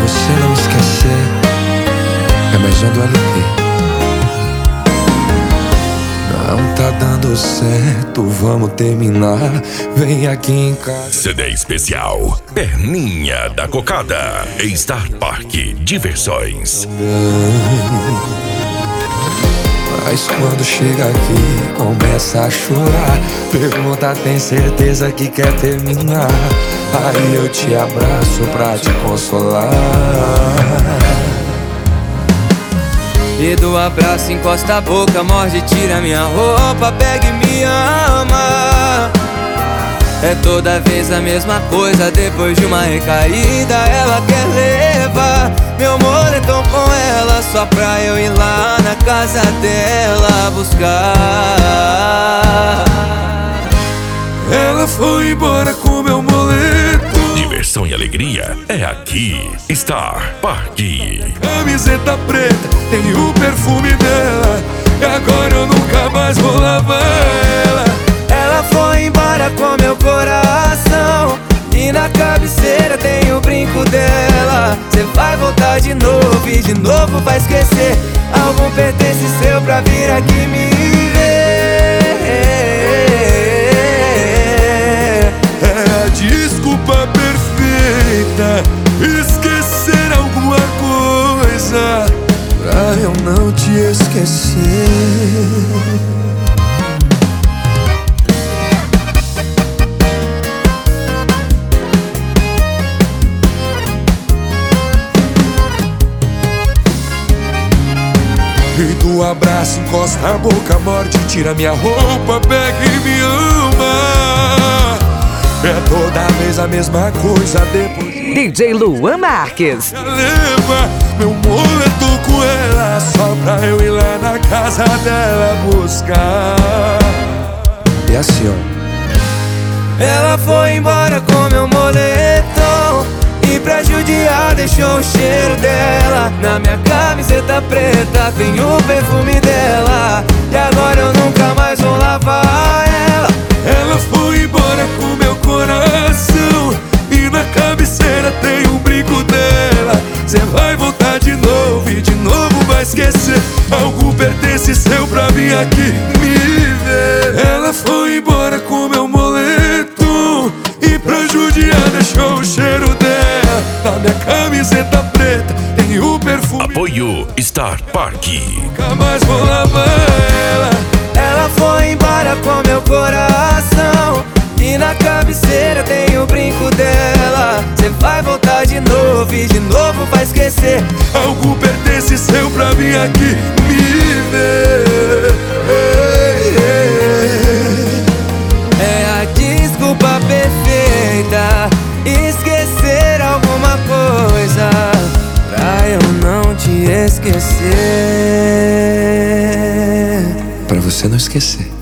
você não esquecer, é mais um do LP. Não tá dando certo, vamos terminar. Vem aqui em casa. CD especial Perninha da Cocada, Star Park Diversões. Mas quando chega aqui, começa a chorar. Pergunta, tem certeza que quer terminar? Aí eu te abraço pra te consolar. E do abraço encosta a boca, morde, tira minha roupa, pega e me ama. É toda vez a mesma coisa, depois de uma recaída ela quer levar meu moletom com ela, só pra eu ir lá na casa dela buscar. Ela foi embora com meu moletom. Diversão e alegria é aqui, Star Park. Camiseta preta, tem o perfume dela, e agora eu nunca mais vou lavar ela. Ela foi embora com meu coração, e na cabeceira tem o brinco dela. Cê vai voltar de novo e de novo vai esquecer algum pertence seu pra vir aqui me ver. É a desculpa perfeita, esquecer alguma coisa pra eu não te esquecer. E do abraço encosta a boca, morde, tira minha roupa, pega e me ama. É toda vez a mesma coisa, depois DJ Luan Marques. leva meu moletom com ela, só pra eu ir lá na casa dela buscar. E assim, ó. Ela foi embora com meu moletom, e pra judiar deixou o cheiro dela. Na minha camiseta preta tem o perfume dela, e agora eu nunca mais vou lavar ela. Ela foi embora com meu coração, e na cabeceira tem um brinco dela. Cê vai voltar de novo e de novo vai esquecer algo pertence seu pra vir aqui me ver. Ela foi embora com meu moletom, e pra judiar deixou o cheiro dela. Na minha camiseta preta tem o perfume. Apoio Star Park. Nunca mais vou lavar ela. Ela foi embora com meu coração, e na cabeceira tem o brinco dela. Cê vai voltar de novo e de novo vai esquecer algo pertence seu pra vir aqui me ver. É a desculpa perfeita, esquecer alguma coisa pra eu não te esquecer. Pra você não esquecer.